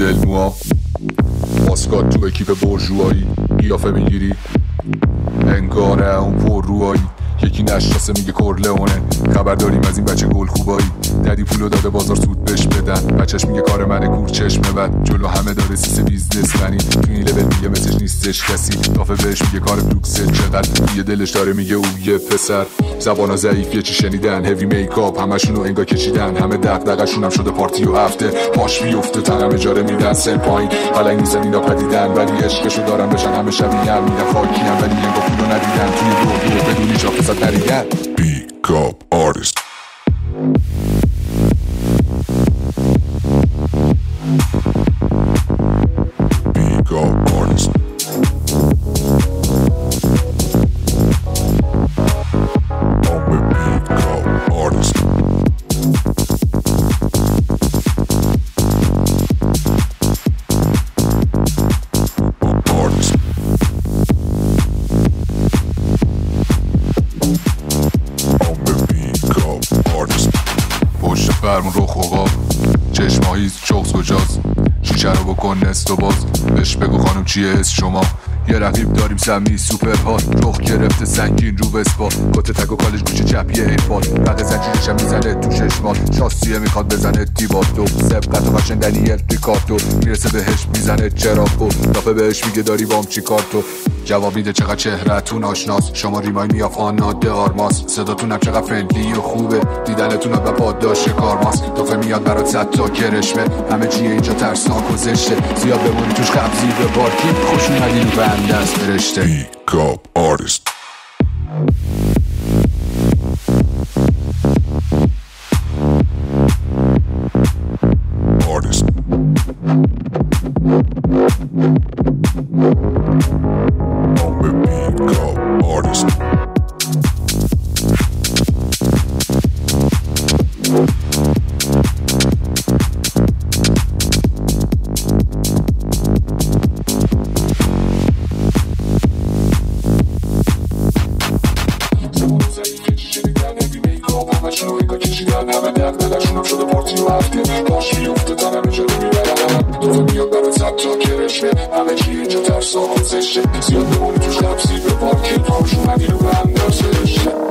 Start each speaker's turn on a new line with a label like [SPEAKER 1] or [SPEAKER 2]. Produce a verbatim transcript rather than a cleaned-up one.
[SPEAKER 1] مدل موها، ماسکات تو اکیپ برجوهایی، قیافه میگیری انگاره اون پر روهایی. یکی نشناسه میگه کرلئونه، خبر داریم از این بچه گل خوبایی. ددی پولو داده بازار سود بهش بدن، بچهش میگه کار منه کور چشمه بد. جلو همه داره سیس بیزنس منی، تو این لول میگه مثلش نیستش کسی. دافه بهش میگه کار بلوکسه چقدر، یه دلش داره میگه او یه پسر. زبانا ضعیف یه چی شنیدن، هیوی میکاپ همشونو انگا کشیدن. همه دغدغه‌شون هم شده پارتی و هفته، پاش بیفته تنم اجاره میدن سن پایین. حالا نیستن اینا پدیدن ولی عشقشو دارن بشن همه شبیه هم میگن خاکیم ولی انگا پولو ندیدن. توی دو دو بدون هیچ حافظت نریدن. Pick-up artist. Pick-up artist. I'm a pick-up artist. Artist. پشت فرمون رو خوقا چشمایی چوکس کجاست، شیشه رو بکن نست و باز. بهش بگو خانم چیه اسم شما، یه رقیب داریم سمی سوپر هات. رخ گرفته سنگین رو بسپا، کت تک و کالش گوشه چپی ایرپاد. بقیه زنجیرش هم میزنه تو چشمات، شاسیه میخواد بزنه دیباتو. سبقت و خشن دنیل ریکارتو، میرسه بهش میزنه چراکو. دافه بهش میگه داری بام چی کارتو، جواب میده چقدر چهرهتون آشناس. شما ریمای میاف آناده آرماس، صداتونم چقدر فرندلی و خوبه. دیدنتون و پاداش کارماس، دافه میاد برات صد تا کرشمه. همه چیه اینجا ترسناک و زشته، زیاد بمونی توش قبضی به بارکی. خوش اومدین و بنده است فرشته. Pick-up artist. Artist. I'm a pick-up artist. همه دغدغه‌شون هم شده پارتی و هفته، باش میفته تنم اجاره میبرن. دوفه میاد برای صد تا کرشمه، همه چی اینجا ترسا و زشته. زیاد بمونی توش قبضی به پارکی، خوش اومدی رو به اندازه.